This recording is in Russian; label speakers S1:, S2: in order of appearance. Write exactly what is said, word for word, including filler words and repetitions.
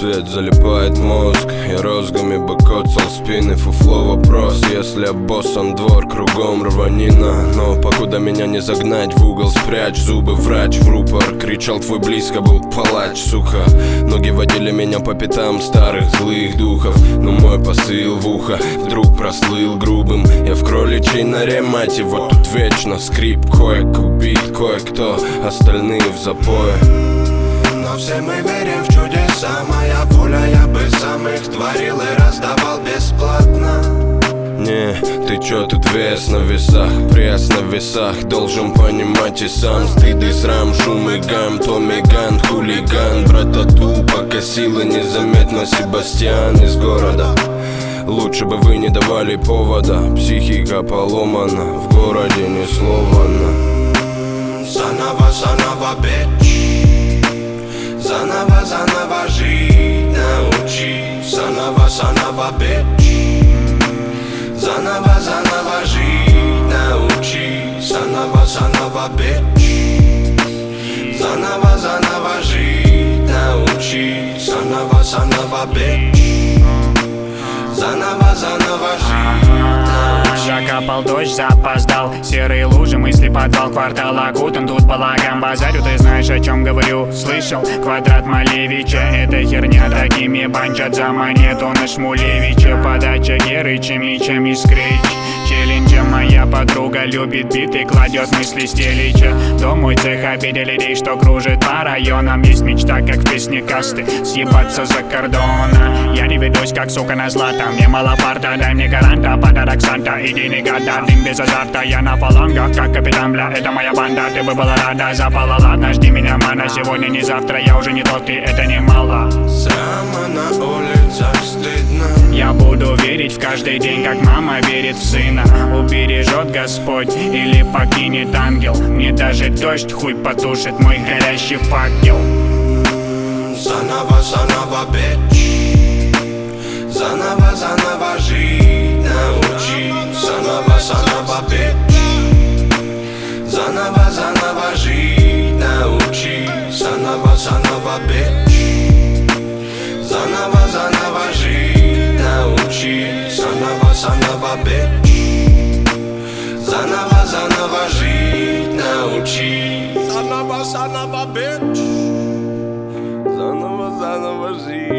S1: свет залипает мозг. Я розгами бы коцал спины, фуфло вопрос. Если обоссан двор, кругом рванина. Но покуда меня не загнать в угол, спрячь зубы, врач в рупор. Кричал твой близко был палач, сука. Ноги водили меня по пятам старых злых духов. Но мой посыл в ухо вдруг прослыл грубым. Я в кроличьей норе, мать его, тут вечно скрип. Кое-кто убит, кое-кто, остальные в запое.
S2: Но все мы верим в чудеса. Моя воля, я бы сам их творил и раздавал бесплатно.
S1: Не, ты чё тут вес на весах, пресс на весах. Должен понимать и сам. Стыд и срам, шум и гам, Томми Ган, хулиган. Братату покосил и незаметно Себастьян из города. Лучше бы вы не давали повода. Психика поломана, в городе ни слова на.
S2: Заново, заново, бич. Заново, заново жить научи. Заново, заново, бич. Заново, заново жить научи. Заново, заново, бич. Заново, заново жить научи. Заново, заново, бич. Заново, заново жить научи.
S3: Закапал дождь, запоздал. Серые лужи, мысли, подвал, квартал окутан. Тут балаган, базарю, ты знаешь, о чем говорю. Слышал? Квадрат Малевича, эта херня такими банчат за монету на Шмулевича. Подача Герыча, мечами скрич. Челленджа моя подруга любит биты, кладет мысли стелича. Дом мой цех обидели людей, что кружит по районам. Есть мечта, как в песне касты, съебаться за кордона. Я не ведусь, как сука на злато. Мне мало фарта, дай мне гаранта. Подарок Санта, иди не года, дым без азарта. Я на фалангах, как капитан, бля, это моя банда. Ты бы была рада, запала, ладно, жди меня, мана. Сегодня не завтра, я уже не тот, ты, это немало.
S2: Срама на улицах стыдно.
S3: Я буду верить в каждый день, как мама верит в сына. Убережет Господь или покинет ангел. Мне даже дождь хуй потушит мой горящий факел.
S2: Заново, заново, бич. Заново, заново жить научи. Заново, заново, бич. Заново, заново жить научи. Заново, заново, бич. Заново, заново жить научи. Заново, заново, бич. Заново, заново жить научи. Заново, заново, бич.
S1: Заново, заново жить.